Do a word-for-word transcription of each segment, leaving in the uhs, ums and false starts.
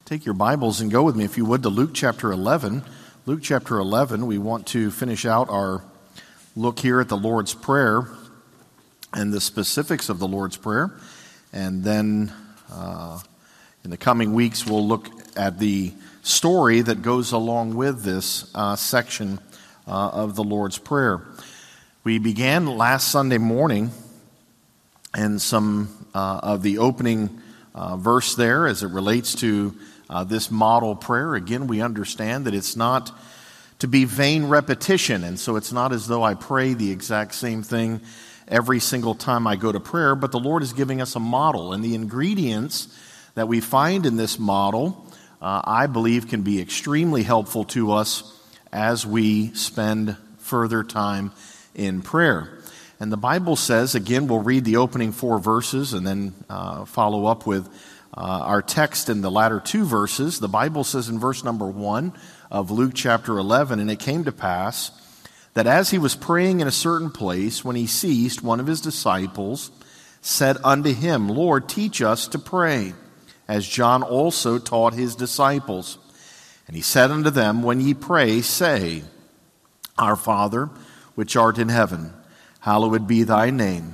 Take your Bibles and go with me, if you would, to Luke chapter eleven. Luke chapter eleven, we want to finish out our look here at the Lord's Prayer and the specifics of the Lord's Prayer. And then uh, in the coming weeks, we'll look at the story that goes along with this uh, section uh, of the Lord's Prayer. We began last Sunday morning and some uh, of the opening uh, verse there as it relates to Uh, this model prayer. Again, we understand that it's not to be vain repetition, and so it's not as though I pray the exact same thing every single time I go to prayer, but the Lord is giving us a model, and the ingredients that we find in this model, uh, I believe, can be extremely helpful to us as we spend further time in prayer. And the Bible says, again, we'll read the opening four verses and then uh, follow up with Uh, our text in the latter two verses. The Bible says in verse number one of Luke chapter eleven, "And it came to pass that as he was praying in a certain place, when he ceased, one of his disciples said unto him, Lord, teach us to pray, as John also taught his disciples. And he said unto them, When ye pray, say, Our Father, which art in heaven, hallowed be thy name.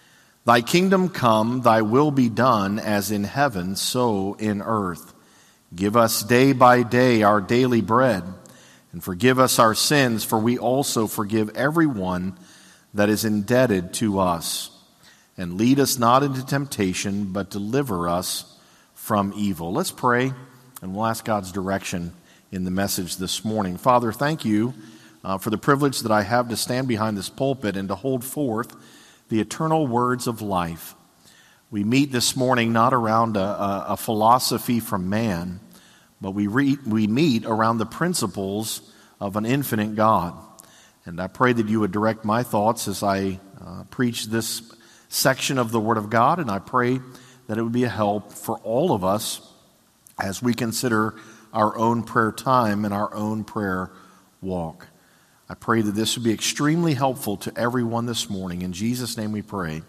Thy kingdom come, thy will be done, as in heaven, so in earth. Give us day by day our daily bread, and forgive us our sins, for we also forgive everyone that is indebted to us. And lead us not into temptation, but deliver us from evil." Let's pray, and we'll ask God's direction in the message this morning. Father, thank you uh, for the privilege that I have to stand behind this pulpit and to hold forth the eternal words of life. We meet this morning not around a, a, a philosophy from man, but we, re, we meet around the principles of an infinite God. And I pray that you would direct my thoughts as I uh, preach this section of the Word of God, and I pray that it would be a help for all of us as we consider our own prayer time and our own prayer walk. I pray that this would be extremely helpful to everyone this morning. In Jesus' name we pray.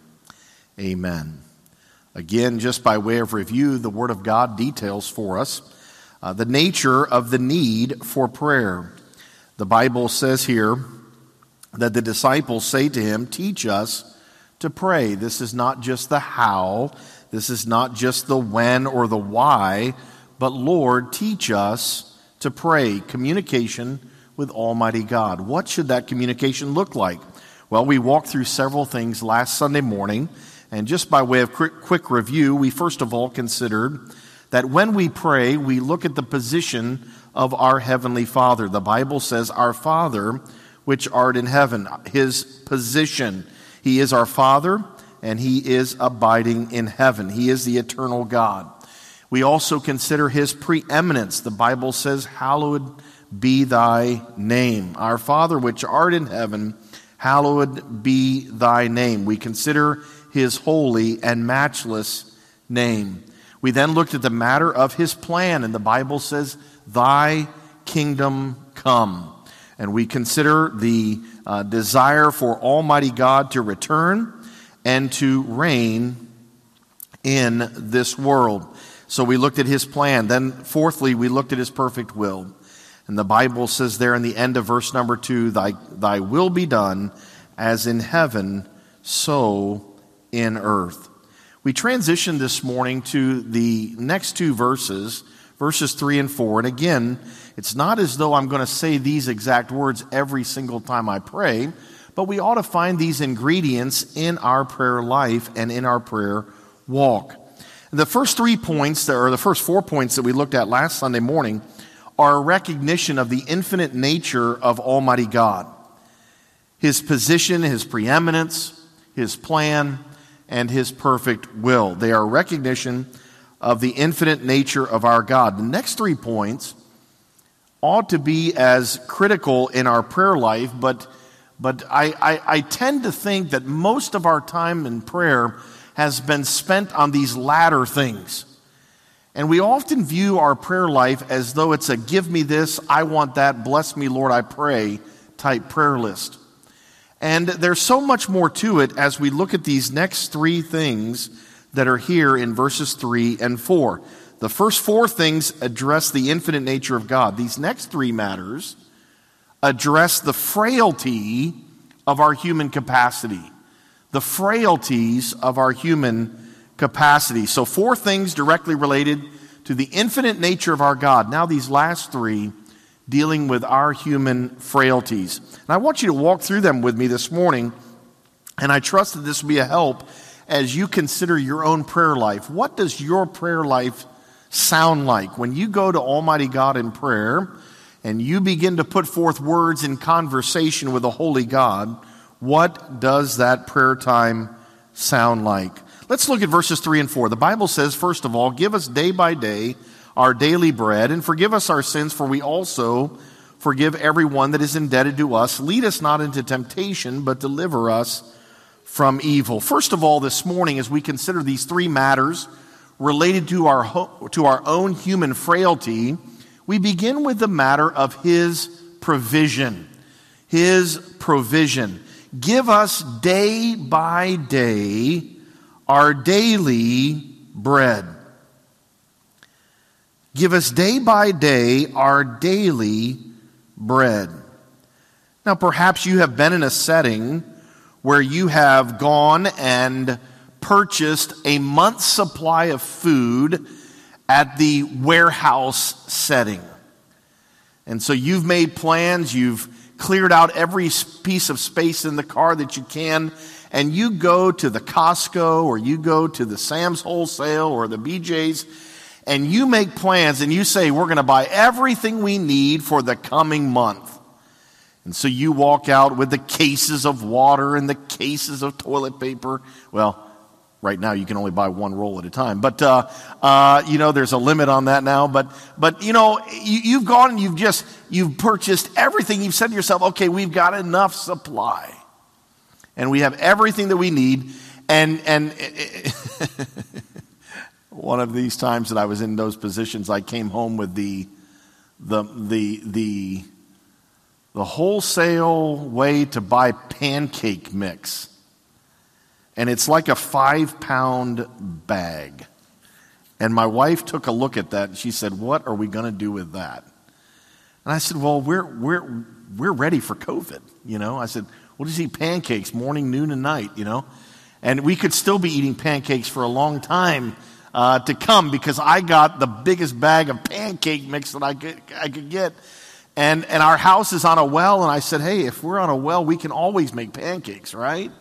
Amen. Again, just by way of review, the Word of God details for us uh, the nature of the need for prayer. The Bible says here that the disciples say to him, Teach us to pray. This is not just the how, this is not just the when or the why, but Lord, teach us to pray. Communication with Almighty God. What should that communication look like? Well, we walked through several things last Sunday morning, and just by way of quick, quick review, we first of all considered that when we pray, we look at the position of our Heavenly Father. The Bible says, Our Father, which art in heaven, His position. He is our Father, and He is abiding in heaven. He is the eternal God. We also consider His preeminence. The Bible says, Hallowed be thy name. Our Father which art in heaven, hallowed be thy name. We consider his holy and matchless name. We then looked at the matter of his plan, and the Bible says, Thy kingdom come. And we consider the uh, desire for Almighty God to return and to reign in this world. So we looked at his plan. Then fourthly, we looked at his perfect will. And the Bible says there in the end of verse number two, Thy, thy will be done as in heaven, so in earth. We transitioned this morning to the next two verses, verses three and four. And again, it's not as though I'm going to say these exact words every single time I pray, but we ought to find these ingredients in our prayer life and in our prayer walk. The first three points, or the first four points that we looked at last Sunday morning, are a recognition of the infinite nature of Almighty God. His position, His preeminence, His plan, and His perfect will. They are a recognition of the infinite nature of our God. The next three points ought to be as critical in our prayer life, but, but I, I, I tend to think that most of our time in prayer has been spent on these latter things. And we often view our prayer life as though it's a give me this, I want that, bless me, Lord, I pray type prayer list. And there's so much more to it as we look at these next three things that are here in verses three and four. The first four things address the infinite nature of God. These next three matters address the frailty of our human capacity. The frailties of our human capacity. So four things directly related to the infinite nature of our God. Now these last three dealing with our human frailties. And I want you to walk through them with me this morning, and I trust that this will be a help as you consider your own prayer life. What does your prayer life sound like? When you go to Almighty God in prayer and you begin to put forth words in conversation with the Holy God, what does that prayer time sound like? Let's look at verses three and four. The Bible says, first of all, give us day by day our daily bread, and forgive us our sins, for we also forgive everyone that is indebted to us. Lead us not into temptation, but deliver us from evil. First of all, this morning, as we consider these three matters related to our ho- to our own human frailty, we begin with the matter of His provision. His provision. Give us day by day our daily bread. Give us day by day our daily bread. Now, perhaps you have been in a setting where you have gone and purchased a month's supply of food at the warehouse setting. And so you've made plans, you've cleared out every piece of space in the car that you can, and you go to the Costco or you go to the Sam's Wholesale or the B J's, and you make plans and you say, we're going to buy everything we need for the coming month. And so you walk out with the cases of water and the cases of toilet paper. Well, right now you can only buy one roll at a time. But, uh, uh, you know, there's a limit on that now. But, but you know, you, you've gone and you've just, you've purchased everything. You've said to yourself, okay, we've got enough supply. And we have everything that we need. And, and one of these times that I was in those positions, I came home with the, the, the, the, the wholesale way to buy pancake mix. And it's like a five pound bag. And my wife took a look at that and she said, what are we going to do with that? And I said, well, we're, we're, we're ready for COVID. You know, I said, we'll just eat pancakes morning, noon, and night, you know. And we could still be eating pancakes for a long time uh, to come because I got the biggest bag of pancake mix that I could, I could get. And, and our house is on a well. And I said, hey, if we're on a well, we can always make pancakes, right?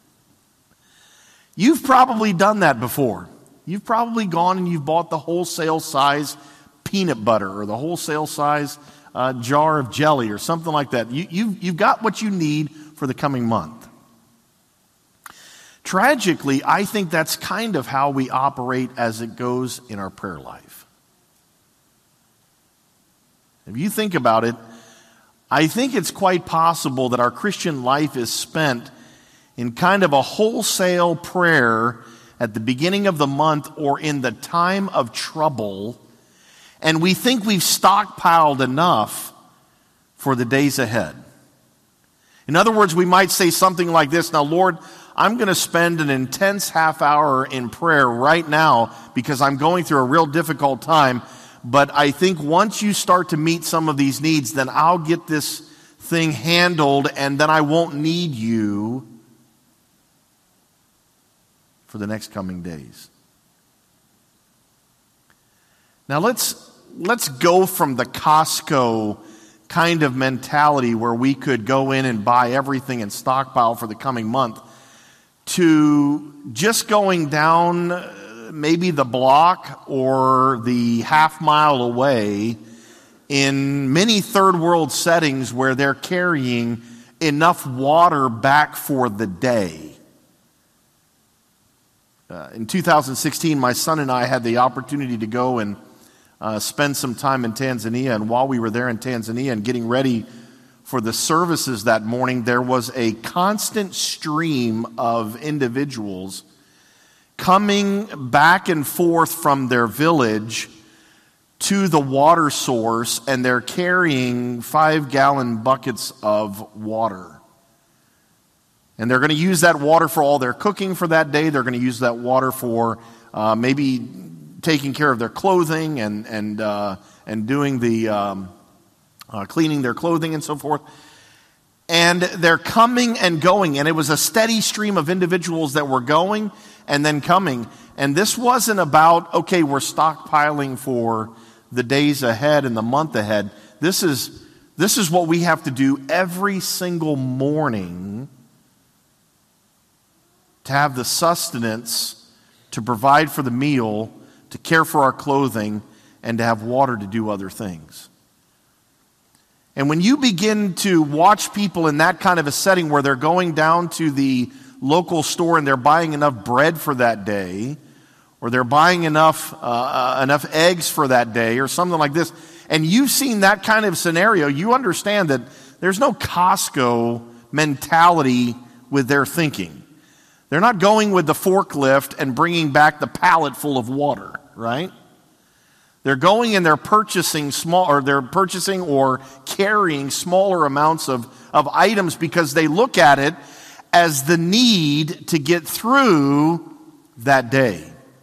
You've probably done that before. You've probably gone and you've bought the wholesale size peanut butter or the wholesale size uh, jar of jelly or something like that. You, you've, you've got what you need for the coming month. Tragically, I think that's kind of how we operate as it goes in our prayer life. If you think about it, I think it's quite possible that our Christian life is spent in kind of a wholesale prayer at the beginning of the month or in the time of trouble, and we think we've stockpiled enough for the days ahead. In other words, we might say something like this, now, Lord, I'm going to spend an intense half hour in prayer right now because I'm going through a real difficult time, but I think once you start to meet some of these needs, then I'll get this thing handled and then I won't need you for the next coming days. Now let's let's go from the Costco kind of mentality where we could go in and buy everything and stockpile for the coming month to just going down maybe the block or the half mile away in many third world settings where they're carrying enough water back for the day. Uh, in two thousand sixteen, my son and I had the opportunity to go and uh, spend some time in Tanzania. And while we were there in Tanzania and getting ready for the services that morning, there was a constant stream of individuals coming back and forth from their village to the water source, and they're carrying five-gallon buckets of water. And they're going to use that water for all their cooking for that day. They're going to use that water for uh, maybe taking care of their clothing and and uh, and doing the um, uh, cleaning their clothing and so forth. And they're coming and going, and it was a steady stream of individuals that were going and then coming. And this wasn't about, okay, we're stockpiling for the days ahead and the month ahead. This is this is what we have to do every single morning to have the sustenance, to provide for the meal, to care for our clothing, and to have water to do other things. And when you begin to watch people in that kind of a setting where they're going down to the local store and they're buying enough bread for that day, or they're buying enough uh, uh, enough eggs for that day, or something like this, and you've seen that kind of scenario, you understand that there's no Costco mentality with their thinking. They're not going with the forklift and bringing back the pallet full of water, right? They're going and they're purchasing small, or they're purchasing or carrying smaller amounts of, of items because they look at it as the need to get through that day.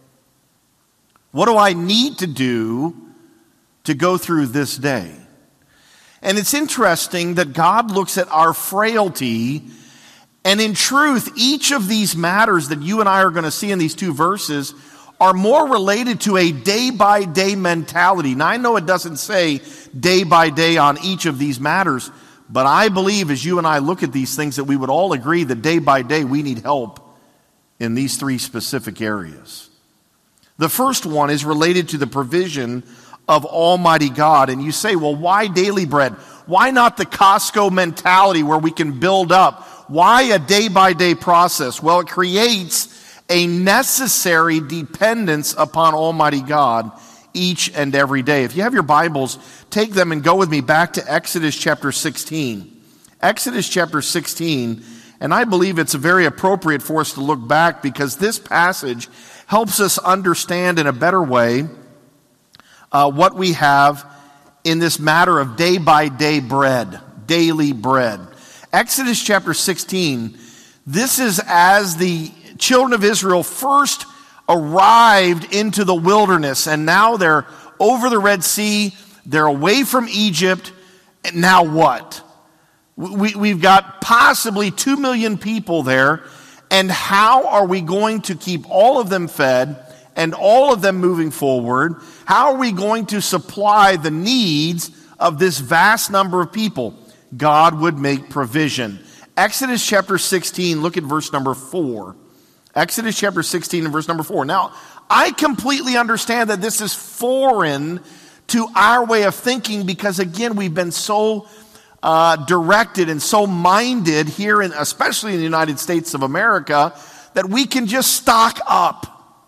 What do I need to do to go through this day? And it's interesting that God looks at our frailty, and in truth, each of these matters that you and I are going to see in these two verses are more related to a day-by-day mentality. Now, I know it doesn't say day-by-day on each of these matters, but I believe as you and I look at these things that we would all agree that day-by-day we need help in these three specific areas. The first one is related to the provision of Almighty God. And you say, well, why daily bread? Why not the Costco mentality where we can build up? Why a day-by-day process? Well, it creates a necessary dependence upon Almighty God each and every day. If you have your Bibles, take them and go with me back to Exodus chapter sixteen. Exodus chapter sixteen, and I believe it's very appropriate for us to look back because this passage helps us understand in a better way uh, what we have in this matter of day-by-day bread, daily bread. Exodus chapter sixteen, this is as the children of Israel first arrived into the wilderness, and now they're over the Red Sea, they're away from Egypt, and now what? We, we've got possibly two million people there, and how are we going to keep all of them fed and all of them moving forward? How are we going to supply the needs of this vast number of people? God would make provision. Exodus chapter sixteen, look at verse number four. Exodus chapter sixteen and verse number four. Now, I completely understand that this is foreign to our way of thinking because, again, we've been so uh, directed and so minded here, in, especially in the United States of America, that we can just stock up.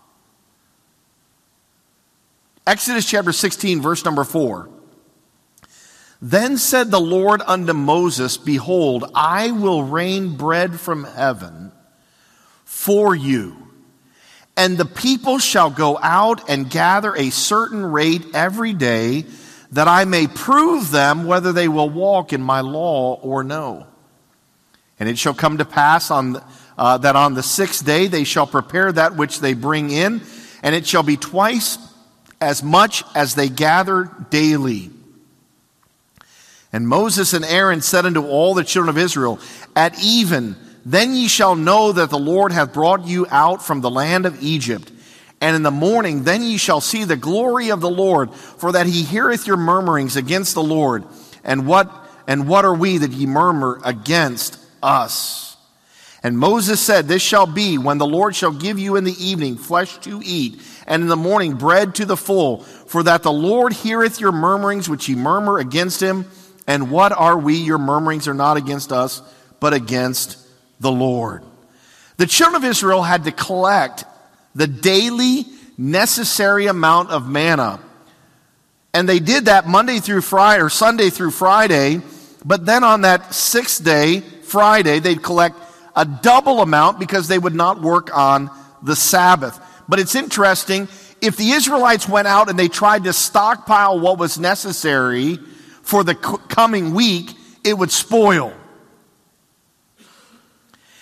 Exodus chapter sixteen, verse number four. Then said the Lord unto Moses, Behold, I will rain bread from heaven for you, and the people shall go out and gather a certain rate every day, that I may prove them whether they will walk in my law or no. And it shall come to pass on uh, that on the sixth day they shall prepare that which they bring in, and it shall be twice as much as they gather daily. And Moses and Aaron said unto all the children of Israel, At even, then ye shall know that the Lord hath brought you out from the land of Egypt. And in the morning, then ye shall see the glory of the Lord, for that he heareth your murmurings against the Lord. And what, and what are we that ye murmur against us? And Moses said, This shall be when the Lord shall give you in the evening flesh to eat, and in the morning bread to the full, for that the Lord heareth your murmurings which ye murmur against him. And what are we? Your murmurings are not against us, but against the Lord. The children of Israel had to collect the daily necessary amount of manna. And they did that Monday through Friday, or Sunday through Friday. But then on that sixth day, Friday, they'd collect a double amount because they would not work on the Sabbath. But it's interesting, if the Israelites went out and they tried to stockpile what was necessary for the coming week, it would spoil.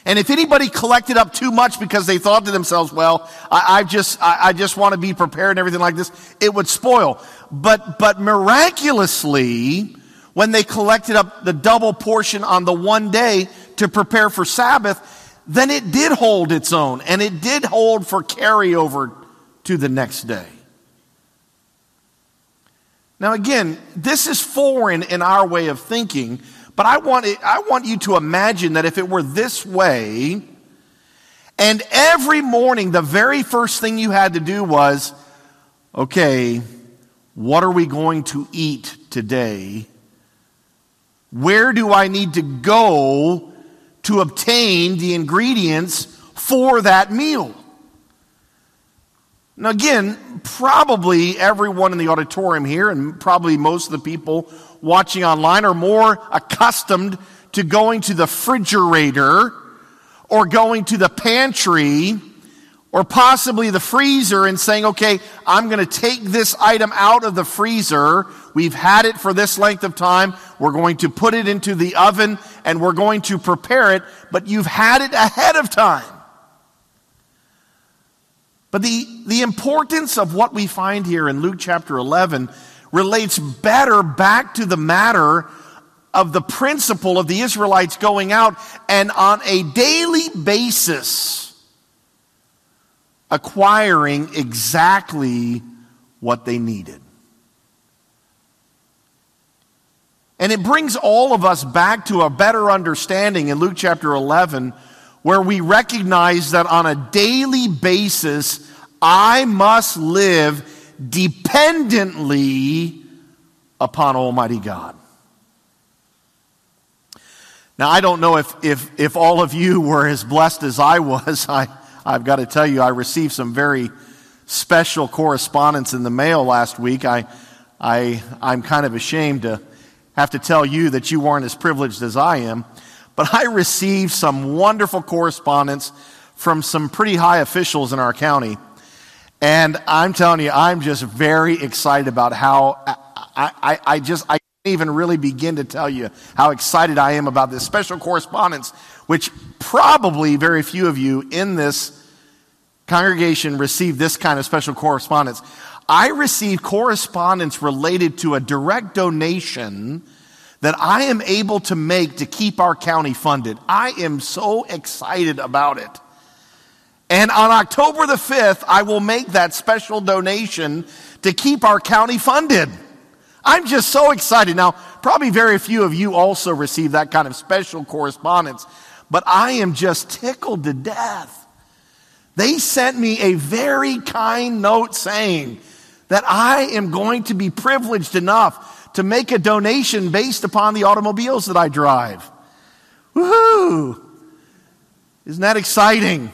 And if anybody collected up too much because they thought to themselves, well, I, I just I, I just want to be prepared and everything like this, it would spoil. But but miraculously, when they collected up the double portion on the one day to prepare for Sabbath, then it did hold its own, and it did hold for carryover to the next day. Now again, this is foreign in our way of thinking, but I want it, I want you to imagine that if it were this way, and every morning the very first thing you had to do was, okay, what are we going to eat today? Where do I need to go to obtain the ingredients for that meal? Now again, probably everyone in the auditorium here and probably most of the people watching online are more accustomed to going to the refrigerator or going to the pantry or possibly the freezer and saying, okay, I'm going to take this item out of the freezer. We've had it for this length of time. We're going to put it into the oven and we're going to prepare it, but you've had it ahead of time. But the, the importance of what we find here in Luke chapter eleven relates better back to the matter of the principle of the Israelites going out and on a daily basis acquiring exactly what they needed. And it brings all of us back to a better understanding in Luke chapter eleven, where we recognize that on a daily basis, I must live dependently upon Almighty God. Now, I don't know if, if, if all of you were as blessed as I was. I, I've got to tell you, I received some very special correspondence in the mail last week. I, I, I'm kind of ashamed to have to tell you that you weren't as privileged as I am. But I received some wonderful correspondence from some pretty high officials in our county. And I'm telling you, I'm just very excited about how I, I, I just, I can't even really begin to tell you how excited I am about this special correspondence, which probably very few of you in this congregation received this kind of special correspondence. I received correspondence related to a direct donation that I am able to make to keep our county funded. I am so excited about it. And on October the fifth, I will make that special donation to keep our county funded. I'm just so excited. Now, probably very few of you also received that kind of special correspondence, but I am just tickled to death. They sent me a very kind note saying that I am going to be privileged enough to make a donation based upon the automobiles that I drive. Woohoo! Isn't that exciting?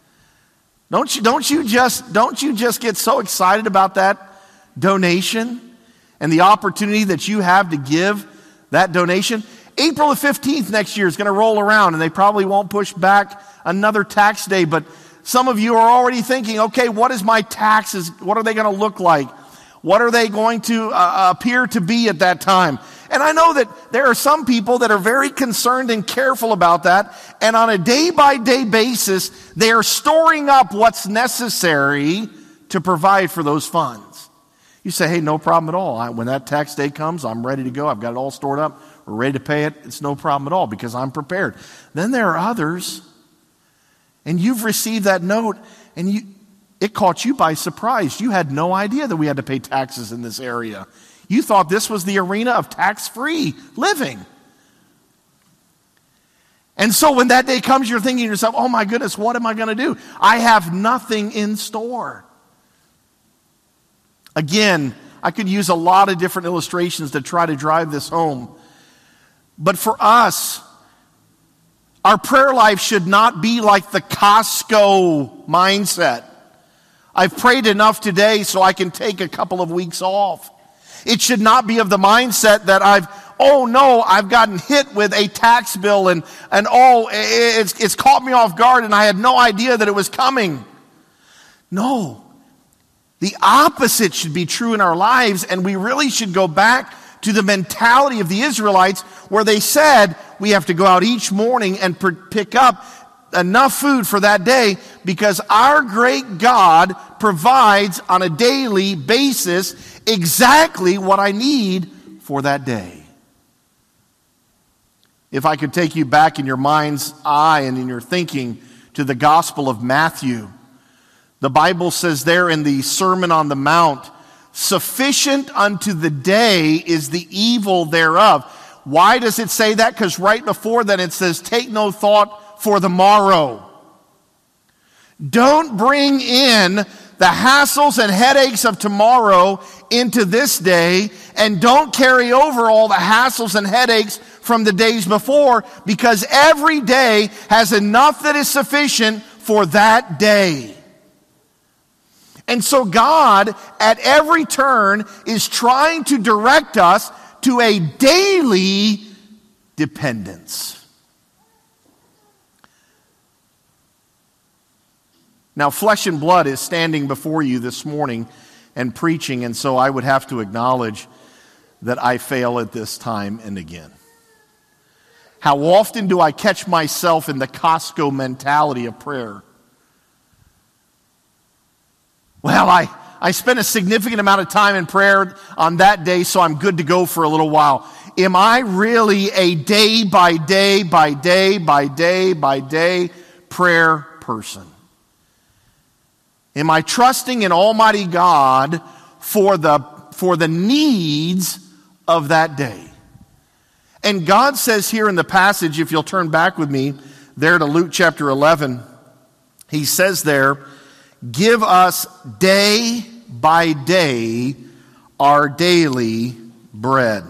Don't you, don't you just, don't you just get so excited about that donation and the opportunity that you have to give that donation? April the fifteenth next year is going to roll around and they probably won't push back another tax day, but some of you are already thinking, okay, what is my taxes? What are they going to look like? What are they going to uh, appear to be at that time? And I know that there are some people that are very concerned and careful about that. And on a day-by-day basis, they are storing up what's necessary to provide for those funds. You say, hey, no problem at all. I, when that tax day comes, I'm ready to go. I've got it all stored up. We're ready to pay it. It's no problem at all because I'm prepared. Then there are others, and you've received that note, and you, it caught you by surprise. You had no idea that we had to pay taxes in this area. You thought this was the arena of tax-free living. And so when that day comes, you're thinking to yourself, oh my goodness, what am I going to do? I have nothing in store. Again, I could use a lot of different illustrations to try to drive this home. But for us, our prayer life should not be like the Costco mindset. I've prayed enough today so I can take a couple of weeks off. It should not be of the mindset that I've, oh no, I've gotten hit with a tax bill and, and oh, it's, it's caught me off guard and I had no idea that it was coming. No. The opposite should be true in our lives, and we really should go back to the mentality of the Israelites where they said we have to go out each morning and pick up enough food for that day because our great God provides on a daily basis exactly what I need for that day. If I could take you back in your mind's eye and in your thinking to the Gospel of Matthew, the Bible says there in the Sermon on the Mount, sufficient unto the day is the evil thereof. Why does it say that? Because right before that it says, take no thought for the morrow. Don't bring in the hassles and headaches of tomorrow into this day, and don't carry over all the hassles and headaches from the days before, because every day has enough that is sufficient for that day. And so God, at every turn, is trying to direct us to a daily dependence. Now, flesh and blood is standing before you this morning and preaching, and so I would have to acknowledge that I fail at this time and again. How often do I catch myself in the Costco mentality of prayer? Well, I, I spent a significant amount of time in prayer on that day, so I'm good to go for a little while. Am I really a day by day, by day, by day, by day prayer person? Am I trusting in Almighty God for the, for the needs of that day? And God says here in the passage, if you'll turn back with me there to Luke chapter eleven, he says there, give us day by day our daily bread.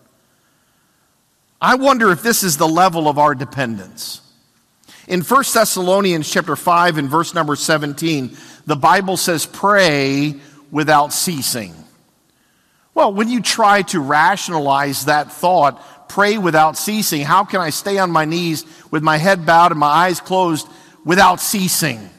I wonder if this is the level of our dependence. In First Thessalonians chapter five and verse number seventeen, the Bible says, pray without ceasing. Well, when you try to rationalize that thought, pray without ceasing, how can I stay on my knees with my head bowed and my eyes closed without ceasing?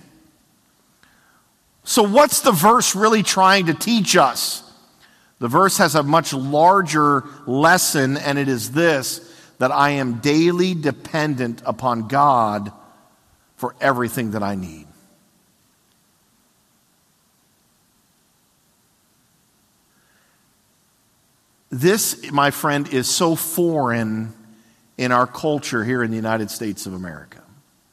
So what's the verse really trying to teach us? The verse has a much larger lesson, and it is this, that I am daily dependent upon God for everything that I need. This, my friend, is so foreign in our culture here in the United States of America.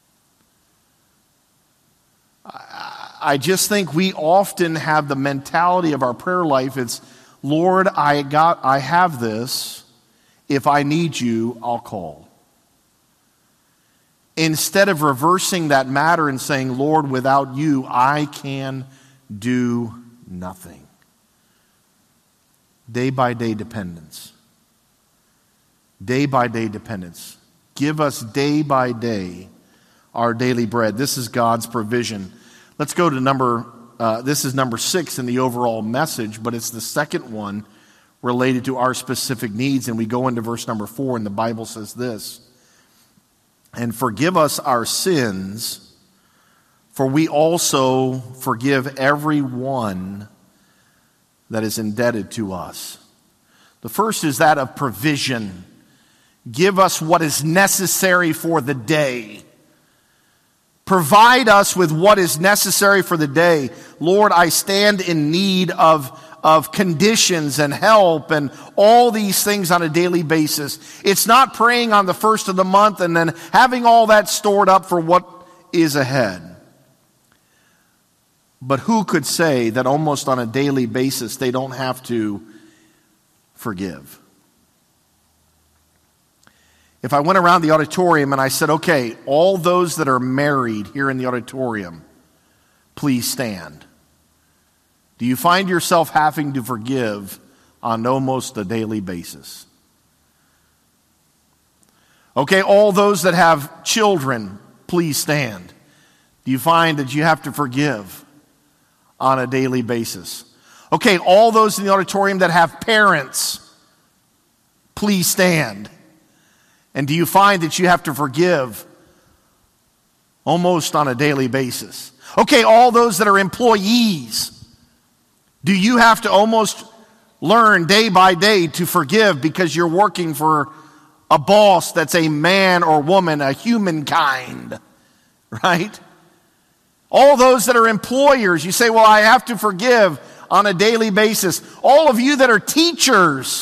I just think we often have the mentality of our prayer life, it's, Lord, I got, I have this. If I need you, I'll call. Instead of reversing that matter and saying, Lord, without you, I can do nothing. Day by day dependence. Day by day dependence. Give us day by day our daily bread. This is God's provision. Let's go to number, uh, this is number six in the overall message, but it's the second one related to our specific needs. And we go into verse number four, and the Bible says this, and forgive us our sins, for we also forgive everyone that is indebted to us. The first is that of provision. Give us what is necessary for the day. Provide us with what is necessary for the day. Lord, I stand in need of, of conditions and help and all these things on a daily basis. It's not praying on the first of the month and then having all that stored up for what is ahead. But who could say that almost on a daily basis they don't have to forgive? If I went around the auditorium and I said, okay, all those that are married here in the auditorium, please stand. Do you find yourself having to forgive on almost a daily basis? Okay, all those that have children, please stand. Do you find that you have to forgive on a daily basis? Okay, all those in the auditorium that have parents, please stand. And do you find that you have to forgive almost on a daily basis? Okay, all those that are employees, do you have to almost learn day by day to forgive because you're working for a boss that's a man or woman, a humankind? right? All those that are employers, you say, well, I have to forgive on a daily basis. All of you that are teachers,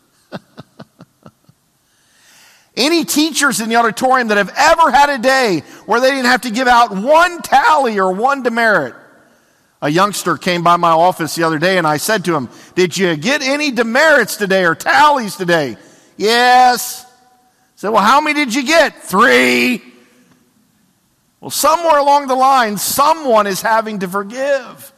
any teachers in the auditorium that have ever had a day where they didn't have to give out one tally or one demerit. A youngster came by my office the other day and I said to him, did you get any demerits today or tallies today? Yes. I said, well, how many did you get? Three. Well, somewhere along the line, someone is having to forgive.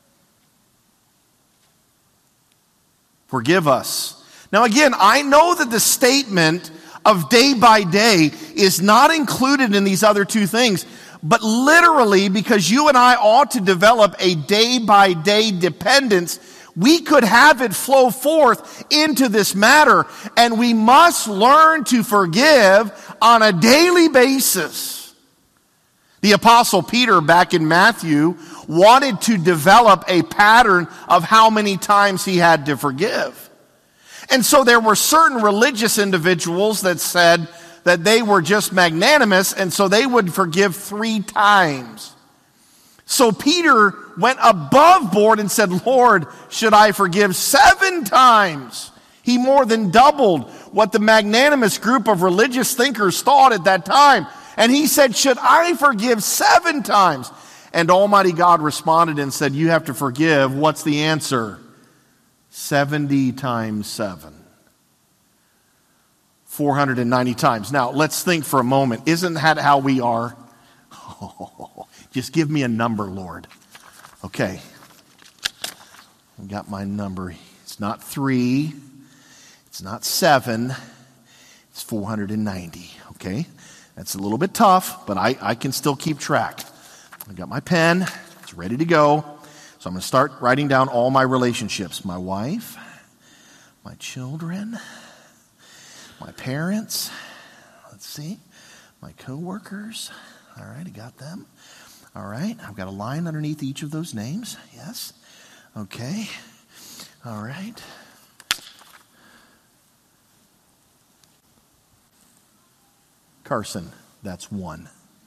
Forgive us. Now again, I know that the statement of day by day is not included in these other two things, but literally, because you and I ought to develop a day by day dependence, we could have it flow forth into this matter, and we must learn to forgive on a daily basis. The Apostle Peter, back in Matthew, wanted to develop a pattern of how many times he had to forgive. And so there were certain religious individuals that said that they were just magnanimous, and so they would forgive three times. So Peter went above board and said, Lord, should I forgive seven times? He more than doubled what the magnanimous group of religious thinkers thought at that time. And he said, should I forgive seven times? And Almighty God responded and said, you have to forgive. What's the answer? seventy times seven. four hundred ninety times. Now, let's think for a moment. Isn't that how we are? Oh, just give me a number, Lord. Okay. I got my number. It's not three. It's not seven. It's four hundred ninety. Okay. That's a little bit tough, but I, I can still keep track. I got my pen. It's ready to go. So I'm going to start writing down all my relationships. My wife, my children, my parents, let's see, my coworkers. All right, I got them. All right, I've got a line underneath each of those names. Yes. Okay. All right. Carson, that's one.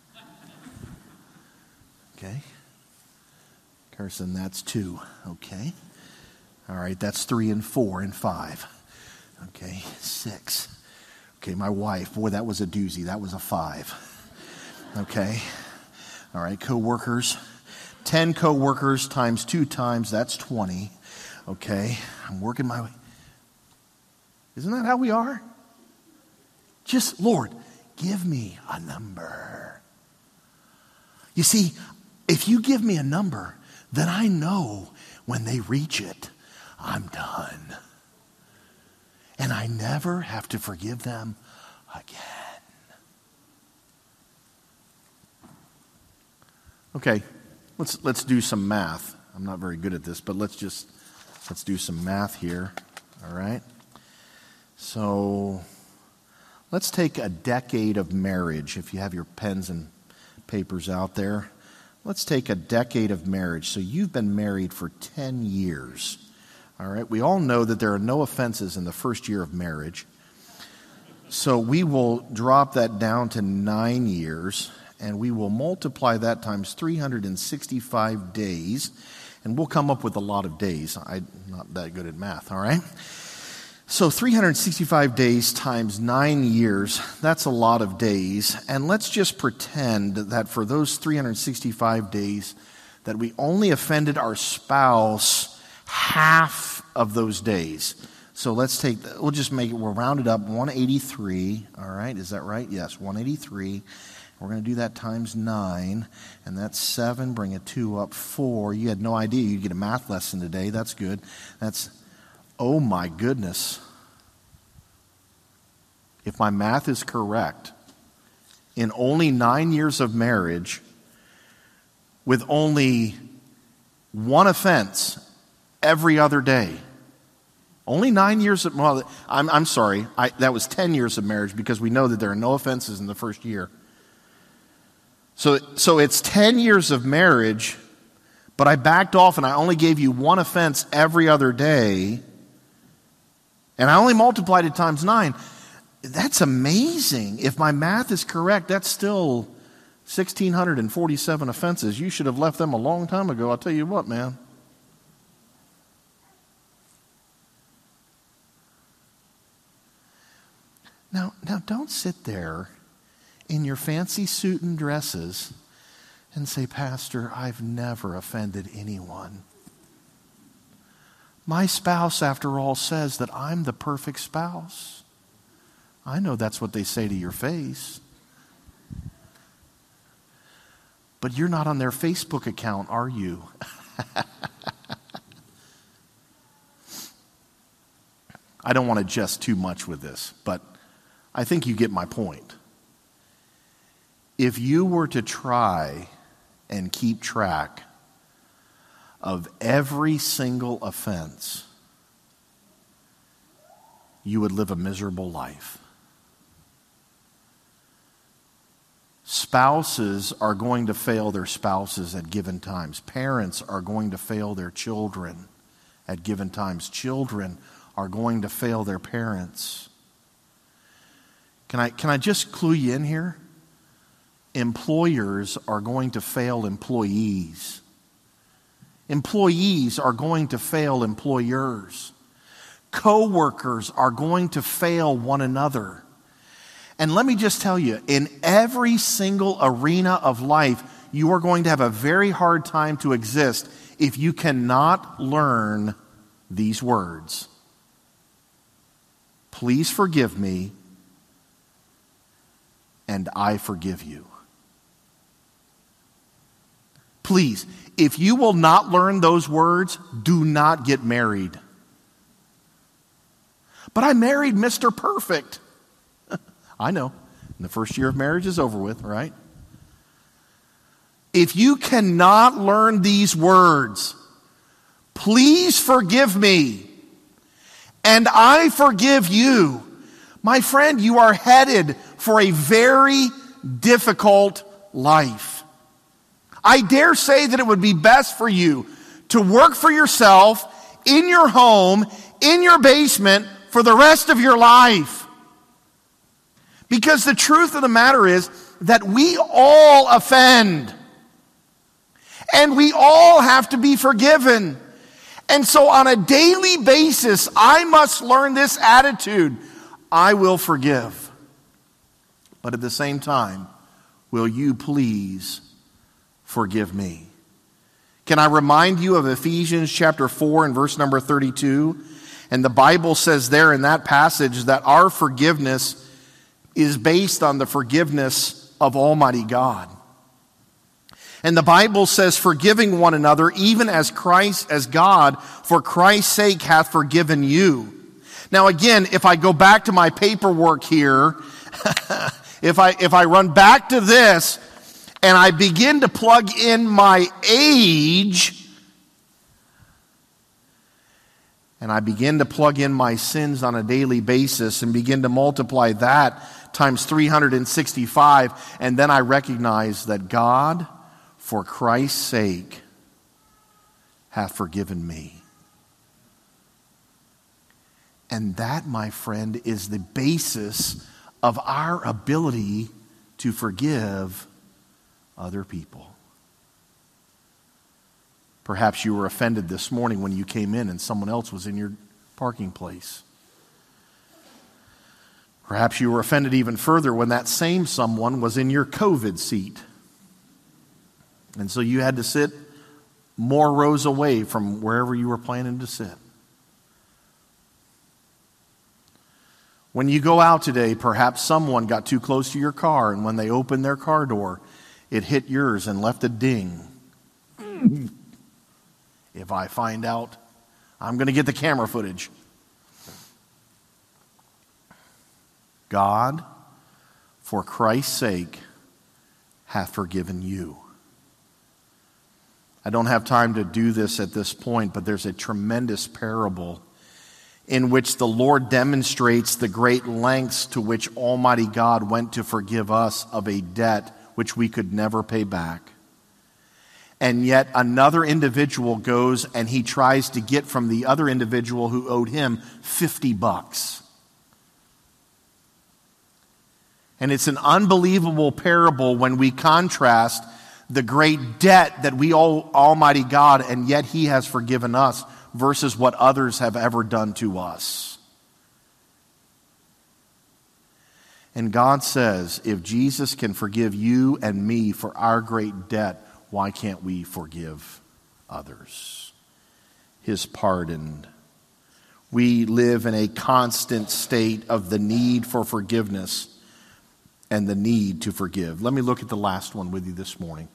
Okay. Carson, that's two. Okay. All right, that's three and four and five. Okay, six. Okay, my wife, boy, that was a doozy. That was a five. Okay. All right, co-workers. Ten co-workers times two times, that's twenty. Okay, I'm working my way. Isn't that how we are? Just, Lord, give me a number. You see, if you give me a number, then I know when they reach it, I'm done. And I never have to forgive them again. Okay, let's let's do some math. I'm not very good at this, but let's just let's do some math here. All right. So let's take a decade of marriage. If you have your pens and papers out there, let's take a decade of marriage. So you've been married for ten years. All right. We all know that there are no offenses in the first year of marriage. So we will drop that down to nine years, and we will multiply that times three hundred sixty-five days, and we'll come up with a lot of days. I'm not that good at math, all right? So three hundred sixty-five days times nine years, that's a lot of days. And let's just pretend that for those three hundred sixty-five days that we only offended our spouse half of those days. So let's take, we'll just make it, we'll round it up, one hundred eighty-three, all right, is that right? Yes, one hundred eighty-three. We're going to do that times nine, and that's seven, bring a two up, four. You had no idea you'd get a math lesson today. That's good. That's, oh my goodness. If my math is correct, in only nine years of marriage, with only one offense every other day, only nine years of, well, I'm, I'm sorry, I, that was ten years of marriage, because we know that there are no offenses in the first year. So, so it's ten years of marriage, but I backed off and I only gave you one offense every other day, and I only multiplied it times nine. That's amazing. If my math is correct, that's still one thousand six hundred forty-seven offenses. You should have left them a long time ago. I'll tell you what, man. Now, now don't sit there in your fancy suit and dresses and say, Pastor, I've never offended anyone. My spouse, after all, says that I'm the perfect spouse. I know that's what they say to your face. But you're not on their Facebook account, are you? I don't want to jest too much with this, but I think you get my point. If you were to try and keep track of every single offense, you would live a miserable life. Spouses are going to fail their spouses at given times. Parents are going to fail their children at given times. Children are going to fail their parents. Can I, can I just clue you in here? Employers are going to fail employees. Employees are going to fail employers. Co-workers are going to fail one another. And let me just tell you, in every single arena of life, you are going to have a very hard time to exist if you cannot learn these words. Please forgive me, and I forgive you. Please, if you will not learn those words, do not get married. But I married Mister Perfect. I know. And the first year of marriage is over with, right? If you cannot learn these words, please forgive me, and I forgive you. My friend, you are headed for a very difficult life. I dare say that it would be best for you to work for yourself in your home, in your basement, for the rest of your life. Because the truth of the matter is that we all offend. And we all have to be forgiven. And so on a daily basis, I must learn this attitude. I will forgive. But at the same time, will you please forgive me? Can I remind you of Ephesians chapter four and verse number thirty-two? And the Bible says there in that passage that our forgiveness is based on the forgiveness of Almighty God. And the Bible says, forgiving one another, even as Christ, as God, for Christ's sake hath forgiven you. Now again, if I go back to my paperwork here, if I if I run back to this, and I begin to plug in my age, and I begin to plug in my sins on a daily basis and begin to multiply that times three hundred sixty-five, and then I recognize that God, for Christ's sake, hath forgiven me. And that, my friend, is the basis of our ability to forgive other people. Perhaps you were offended this morning when you came in and someone else was in your parking place. Perhaps you were offended even further when that same someone was in your COVID seat. And so you had to sit more rows away from wherever you were planning to sit. When you go out today, perhaps someone got too close to your car, and when they opened their car door, it hit yours and left a ding. If I find out, I'm going to get the camera footage. God, for Christ's sake, hath forgiven you. I don't have time to do this at this point, but there's a tremendous parable in which the Lord demonstrates the great lengths to which Almighty God went to forgive us of a debt which we could never pay back. And yet another individual goes and he tries to get from the other individual who owed him fifty bucks. And it's an unbelievable parable when we contrast the great debt that we owe Almighty God, and yet He has forgiven us, versus what others have ever done to us. And God says, if Jesus can forgive you and me for our great debt, why can't we forgive others? His pardon. We live in a constant state of the need for forgiveness and the need to forgive. Let me look at the last one with you this morning.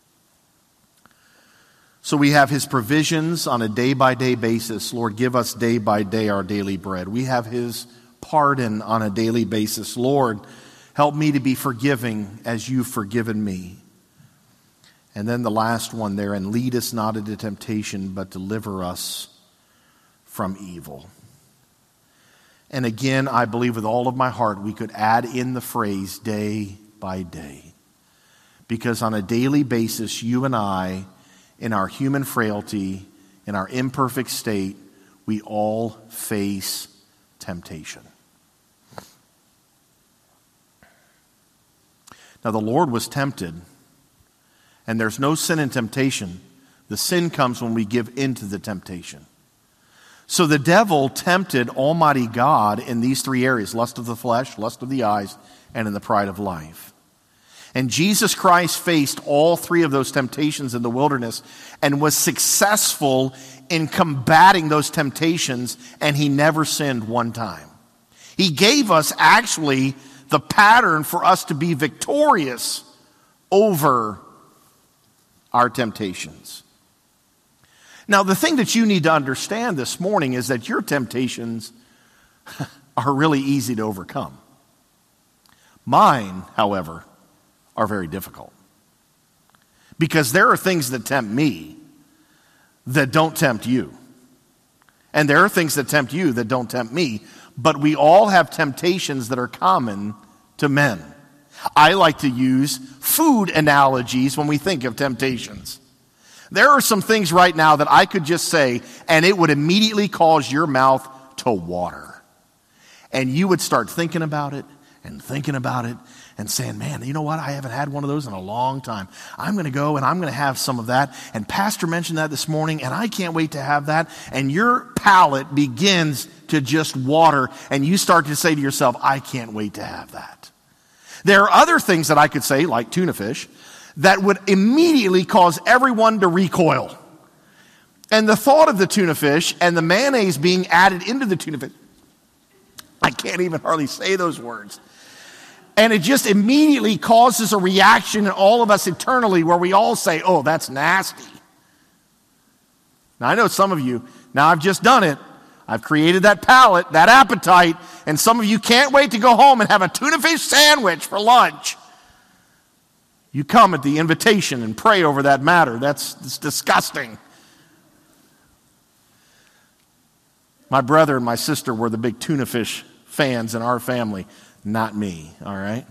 So we have His provisions on a day-by-day basis. Lord, give us day by day our daily bread. We have His pardon on a daily basis. Lord, help me to be forgiving as you've forgiven me. And then the last one there, and lead us not into temptation, but deliver us from evil. And again, I believe with all of my heart we could add in the phrase day by day. Because on a daily basis, you and I, in our human frailty, in our imperfect state, we all face temptation. Now the Lord was tempted, and there's no sin in temptation. The sin comes when we give in to the temptation. So the devil tempted Almighty God in these three areas: lust of the flesh, lust of the eyes, and in the pride of life. And Jesus Christ faced all three of those temptations in the wilderness and was successful in combating those temptations, and He never sinned one time. He gave us actually the pattern for us to be victorious over our temptations. Now, the thing that you need to understand this morning is that your temptations are really easy to overcome. Mine, however, are very difficult. Because there are things that tempt me that don't tempt you. And there are things that tempt you that don't tempt me. But we all have temptations that are common to men. I like to use food analogies when we think of temptations. There are some things right now that I could just say, and it would immediately cause your mouth to water. And you would start thinking about it and thinking about it and saying, man, you know what? I haven't had one of those in a long time. I'm going to go and I'm going to have some of that. And Pastor mentioned that this morning, and I can't wait to have that. And your palate begins to just water, and you start to say to yourself, I can't wait to have that. There are other things that I could say, like tuna fish, that would immediately cause everyone to recoil. And the thought of the tuna fish and the mayonnaise being added into the tuna fish, I can't even hardly say those words. And it just immediately causes a reaction in all of us internally where we all say, oh, that's nasty. Now, I know some of you, now I've just done it. I've created that palate, that appetite, and some of you can't wait to go home and have a tuna fish sandwich for lunch. You come at the invitation and pray over that matter. That's, that's disgusting. My brother and my sister were the big tuna fish fans in our family. Not me, all right?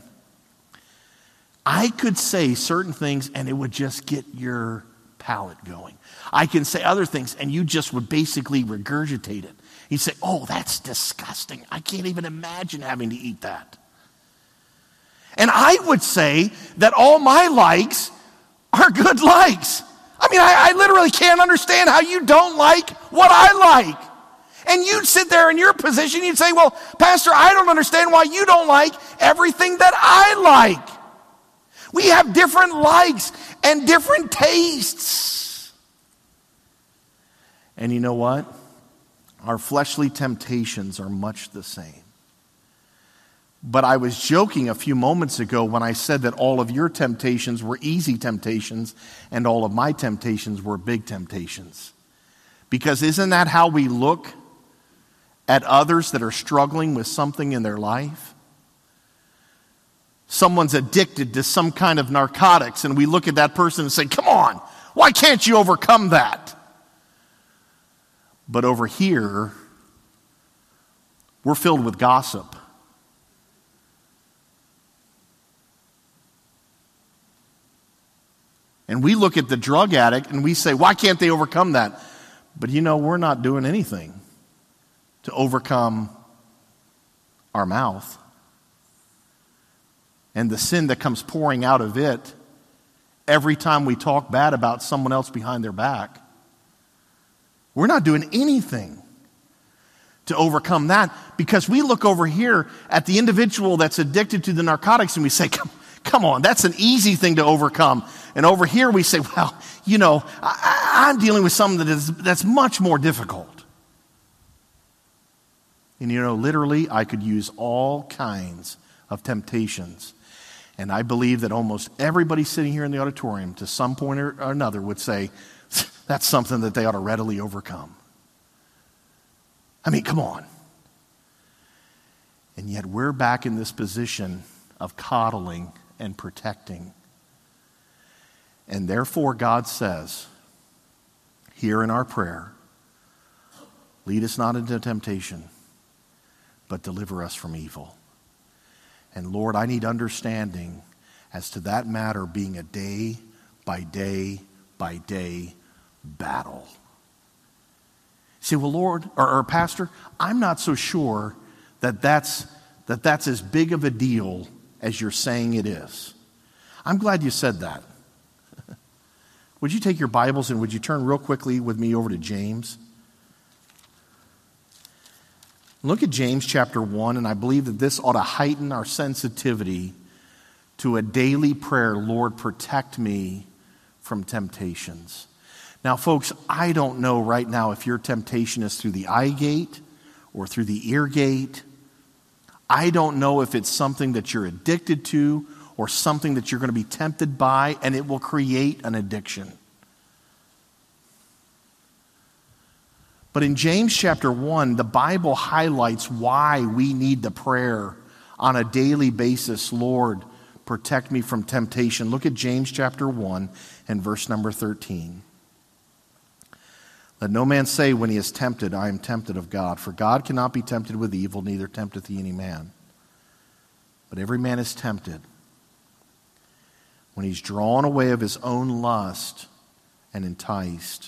I could say certain things and it would just get your palate going. I can say other things and you just would basically regurgitate it. You'd say, oh, that's disgusting. I can't even imagine having to eat that. And I would say that all my likes are good likes. I mean, I, I literally can't understand how you don't like what I like. And you'd sit there in your position, you'd say, well, Pastor, I don't understand why you don't like everything that I like. We have different likes and different tastes. And you know what? Our fleshly temptations are much the same. But I was joking a few moments ago when I said that all of your temptations were easy temptations and all of my temptations were big temptations. Because isn't that how we look at others that are struggling with something in their life? Someone's addicted to some kind of narcotics and we look at that person and say, come on, why can't you overcome that? But over here, we're filled with gossip. And we look at the drug addict and we say, why can't they overcome that? But you know, we're not doing anything to overcome our mouth. and the sin that comes pouring out of it every time we talk bad about someone else behind their back. We're not doing anything to overcome that, because we look over here at the individual that's addicted to the narcotics and we say, come, come on, that's an easy thing to overcome. And over here we say, well, you know, I, I'm dealing with something that is, that's much more difficult. And you know, literally, I could use all kinds of temptations. And I believe that almost everybody sitting here in the auditorium, to some point or another, would say, that's something that they ought to readily overcome. I mean, come on. And yet we're back in this position of coddling and protecting. And therefore, God says, here in our prayer, lead us not into temptation, but deliver us from evil. And Lord, I need understanding as to that matter being a day by day by day battle. Say, well, Lord, or, or Pastor, I'm not so sure that that's, that that's as big of a deal as you're saying it is. I'm glad you said that. Would you take your Bibles and would you turn real quickly with me over to James? Look at James chapter one, and I believe that this ought to heighten our sensitivity to a daily prayer, Lord, protect me from temptations. Now, folks, I don't know right now if your temptation is through the eye gate or through the ear gate. I don't know if it's something that you're addicted to or something that you're going to be tempted by, and it will create an addiction. But in James chapter one, the Bible highlights why we need the prayer on a daily basis. Lord, protect me from temptation. Look at James chapter one and verse number thirteen. Let no man say when he is tempted, I am tempted of God. For God cannot be tempted with evil, neither tempteth he any man. But every man is tempted when he's drawn away of his own lust and enticed.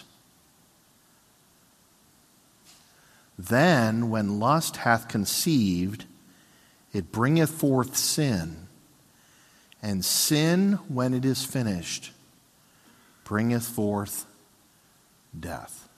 Then, when lust hath conceived, it bringeth forth sin. And sin, when it is finished, bringeth forth death.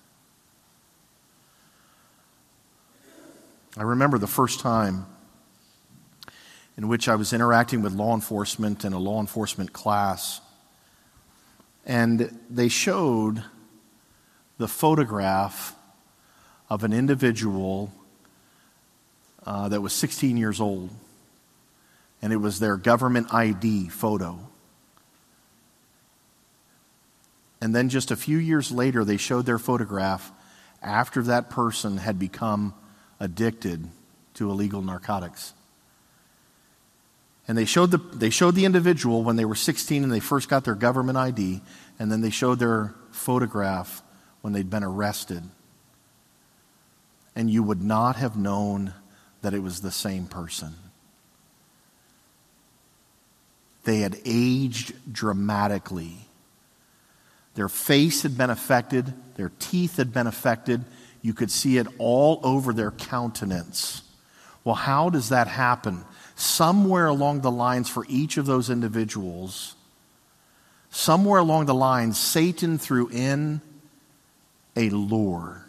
I remember the first time in which I was interacting with law enforcement in a law enforcement class. And they showed the photograph of an individual uh, that was sixteen years old. And it was their government I D photo. And then just a few years later, they showed their photograph after that person had become addicted to illegal narcotics. And they showed the, they showed the individual when they were sixteen and they first got their government I D, and then they showed their photograph when they'd been arrested. And you would not have known that it was the same person. They had aged dramatically. Their face had been affected. Their teeth had been affected. You could see it all over their countenance. Well, how does that happen? Somewhere along the lines for each of those individuals, somewhere along the line, Satan threw in a lure.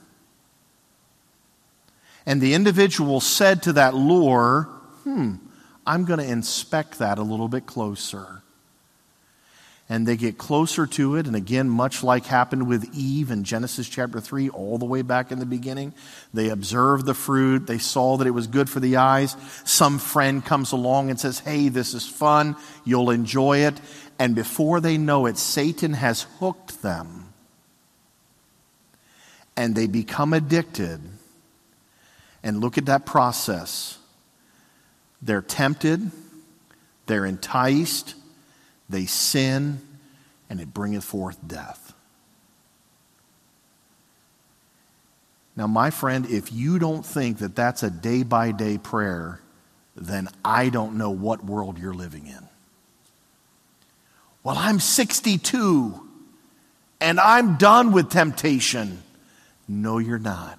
And the individual said to that lure, hmm, I'm going to inspect that a little bit closer. And they get closer to it, and again, much like happened with Eve in Genesis chapter three, all the way back in the beginning, they observed the fruit, they saw that it was good for the eyes. Some friend comes along and says, hey, this is fun, you'll enjoy it. And before they know it, Satan has hooked them. And they become addicted. And look at that process. They're tempted, they're enticed, they sin, and it bringeth forth death. Now, my friend, if you don't think that that's a day-by-day prayer, then I don't know what world you're living in. Well, I'm sixty-two, and I'm done with temptation. No, you're not.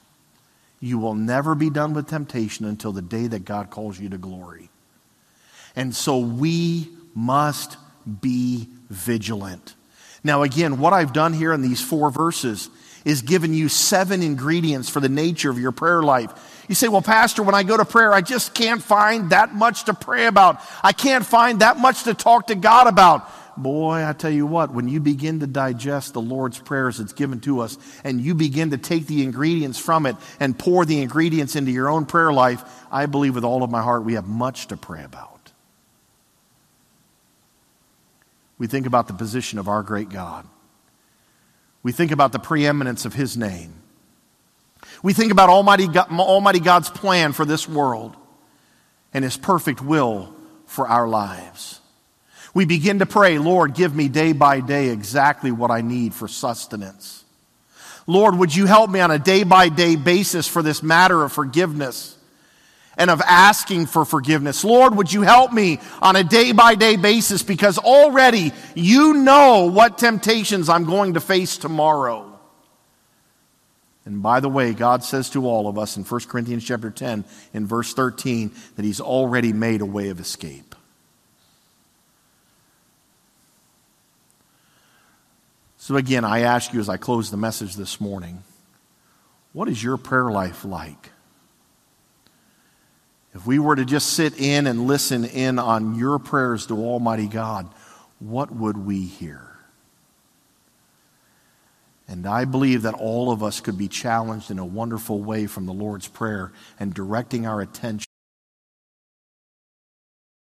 You will never be done with temptation until the day that God calls you to glory. And so we must be vigilant. Now again, what I've done here in these four verses is given you seven ingredients for the nature of your prayer life. You say, well, Pastor, when I go to prayer, I just can't find that much to pray about. I can't find that much to talk to God about. Boy, I tell you what, when you begin to digest the Lord's prayers that's given to us, and you begin to take the ingredients from it and pour the ingredients into your own prayer life, I believe with all of my heart we have much to pray about. We think about the position of our great God. We think about the preeminence of His name. We think about Almighty God, Almighty God's plan for this world and His perfect will for our lives. We begin to pray, Lord, give me day by day exactly what I need for sustenance. Lord, would you help me on a day-by-day basis for this matter of forgiveness and of asking for forgiveness? Lord, would you help me on a day-by-day basis, because already you know what temptations I'm going to face tomorrow. And by the way, God says to all of us in First Corinthians chapter ten, in verse thirteen, that He's already made a way of escape. So again, I ask you as I close the message this morning, what is your prayer life like? If we were to just sit in and listen in on your prayers to Almighty God, what would we hear? And I believe that all of us could be challenged in a wonderful way from the Lord's Prayer and directing our attention